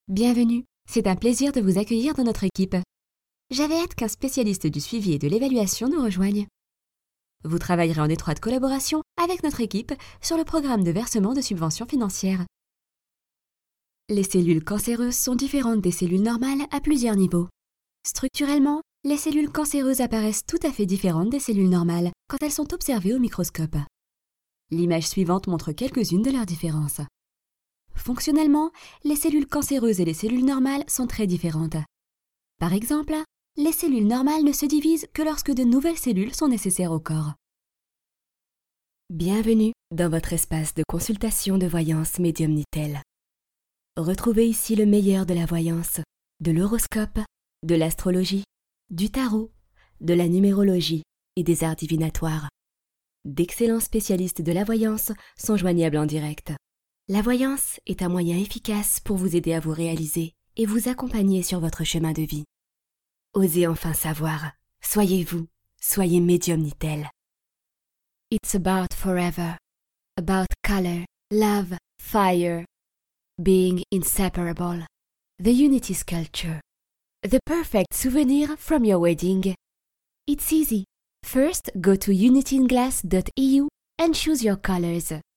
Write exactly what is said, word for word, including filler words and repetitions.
Bienvenue, c'est un plaisir de vous accueillir dans notre équipe. J'avais hâte qu'un spécialiste du suivi et de l'évaluation nous rejoigne. Vous travaillerez en étroite collaboration avec notre équipe sur le programme de versement de subventions financières. Les cellules cancéreuses sont différentes des cellules normales à plusieurs niveaux. Structurellement, les cellules cancéreuses apparaissent tout à fait différentes des cellules normales quand elles sont observées au microscope. L'image suivante montre quelques-unes de leurs différences. Fonctionnellement, les cellules cancéreuses et les cellules normales sont très différentes. Par exemple, les cellules normales ne se divisent que lorsque de nouvelles cellules sont nécessaires au corps. Bienvenue dans votre espace de consultation de voyance médium Nitel. Retrouvez ici le meilleur de la voyance, de l'horoscope, de l'astrologie, du tarot, de la numérologie et des arts divinatoires. D'excellents spécialistes de la voyance sont joignables en direct. La voyance est un moyen efficace pour vous aider à vous réaliser et vous accompagner sur votre chemin de vie. Osez enfin savoir. Soyez vous, soyez médium Nitel. It's about forever, about color, love, fire, being inseparable, the unity sculpture, the perfect souvenir from your wedding. It's easy. First, go to unityinglass dot e u and choose your colors.